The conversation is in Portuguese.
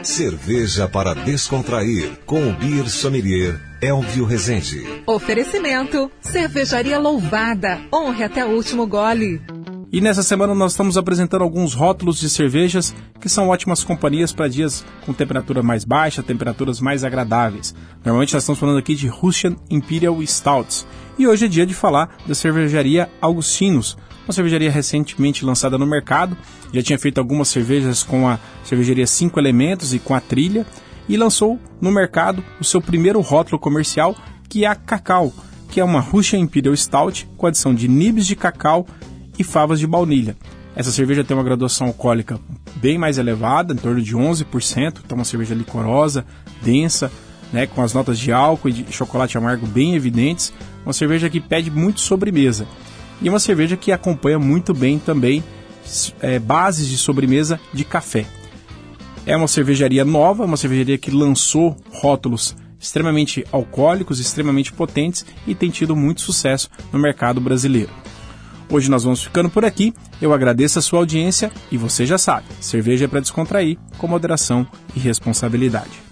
Cerveja para descontrair, com o Beer Sommelier Elvio Rezende. Oferecimento, Cervejaria Louvada, honre até o último gole. E nessa semana nós estamos apresentando alguns rótulos de cervejas que são ótimas companhias para dias com temperatura mais baixa, temperaturas mais agradáveis. Normalmente nós estamos falando aqui de Russian Imperial Stouts. E hoje é dia de falar da cervejaria Augustinus, uma cervejaria recentemente lançada no mercado. Já tinha feito algumas cervejas com a cervejaria 5 Elementos e com a Trilha, e lançou no mercado o seu primeiro rótulo comercial, que é a Cacau, que é uma Russian Imperial Stout com adição de nibs de cacau e favas de baunilha. Essa cerveja tem uma graduação alcoólica bem mais elevada, em torno de 11%, então uma cerveja licorosa, densa, né, com as notas de álcool e de chocolate amargo bem evidentes, uma cerveja que pede muito sobremesa, e uma cerveja que acompanha muito bem também bases de sobremesa de café. É uma cervejaria nova, uma cervejaria que lançou rótulos extremamente alcoólicos, extremamente potentes e tem tido muito sucesso no mercado brasileiro. Hoje nós vamos ficando por aqui, eu agradeço a sua audiência e você já sabe, cerveja é para descontrair, com moderação e responsabilidade.